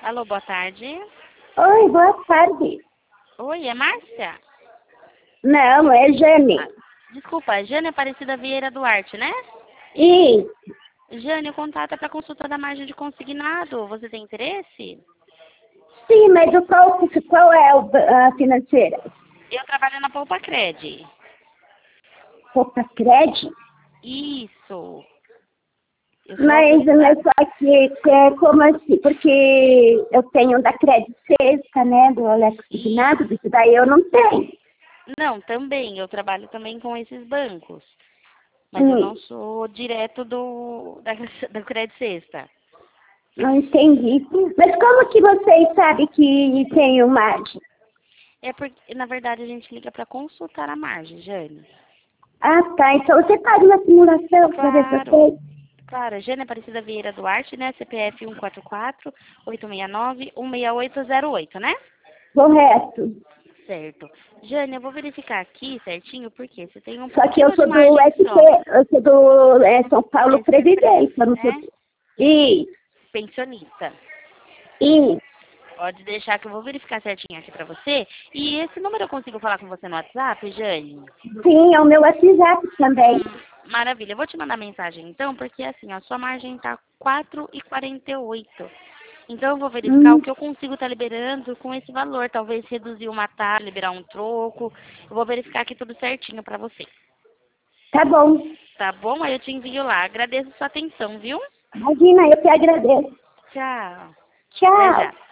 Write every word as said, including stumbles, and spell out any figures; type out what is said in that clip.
Alô, boa tarde. Oi, boa tarde. Oi, é Márcia? Não, é Jane. Ah, desculpa, Jane Aparecida Vieira Duarte, né? E, Jane, o contato é para consulta da margem de consignado. Você tem interesse? sim, mas o qual, qual é o, a financeira? Eu trabalho na Poupa Cred. Poupa Cred? Isso. Eu sou Mas, mas autorizada. só que, que é como assim? Porque eu tenho da Cred Sexta, né, do Alex Consignado, isso daí eu não tenho. Não, também. Eu trabalho também com esses bancos. Mas eu Hum, não sou direto do da, da Cred Sexta. não entendi. Mas como que vocês sabem que tem margem? É porque, na verdade, a gente liga para consultar a margem, Jane. Ah, tá. Então você faz uma simulação para ver se eu Claro. sei. Claro, Jane Aparecida Vieira Duarte, né? C P F um quatro quatro, oito seis nove, um seis oito zero oito, né? Correto. Certo. Jane, eu vou verificar aqui certinho, porque você tem um Só que eu pouquinho de sou do margem S P, só. eu sou do é, São Paulo Esse Pref, Previdência, eu não sou. né? E, Pensionista. e, Pode deixar que eu vou verificar certinho aqui pra você. E esse número eu consigo falar com você no WhatsApp, Jane? sim, é o meu WhatsApp também. Hum, maravilha. Eu vou te mandar mensagem então, porque assim, a sua margem tá quatro e quarenta e oito. Então eu vou verificar o Hum, que eu consigo estar liberando com esse valor. Talvez reduzir uma taxa, liberar um troco. Eu vou verificar aqui tudo certinho pra você. tá bom. Tá bom? Aí eu te envio lá. Agradeço sua atenção, viu? Imagina, eu que agradeço. Tchau. Até Tchau. já.